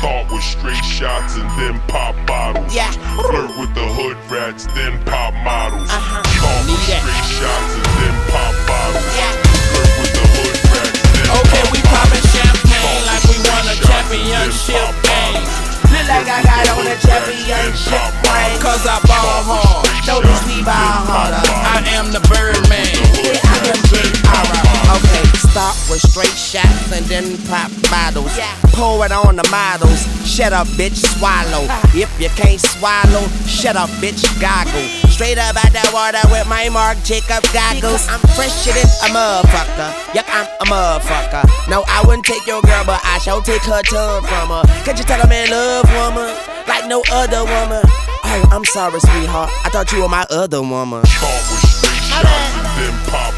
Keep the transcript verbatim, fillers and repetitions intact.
Caught with straight shots and then pop bottles. Yeah. Flirt with the hood rats, then pop models. Uh-huh. Caught with Need that. straight shots and then pop bottles. Yeah. Flirt with the hood rats, then Okay, pop we bottles. poppin' champagne like we won a championship game. Look like I got on a championship ring. Cause I ball hard, Notice we ball harder. I am the Birdman. Yeah, I am J R. Okay, start with straight shots and then pop bottles. Pour it on the models. Shut up, bitch, swallow. If you can't swallow, shut up, bitch, goggle. Straight up out that water with my Marc Jacobs goggles. I'm fresher than a motherfucker. Yup, I'm a motherfucker. No, I wouldn't take your girl, but I shall take her tongue from her. Could you tell I'm in love, woman? Like no other woman. Oh, I'm sorry, sweetheart. I thought you were my other woman. Caught with straight shots and then pop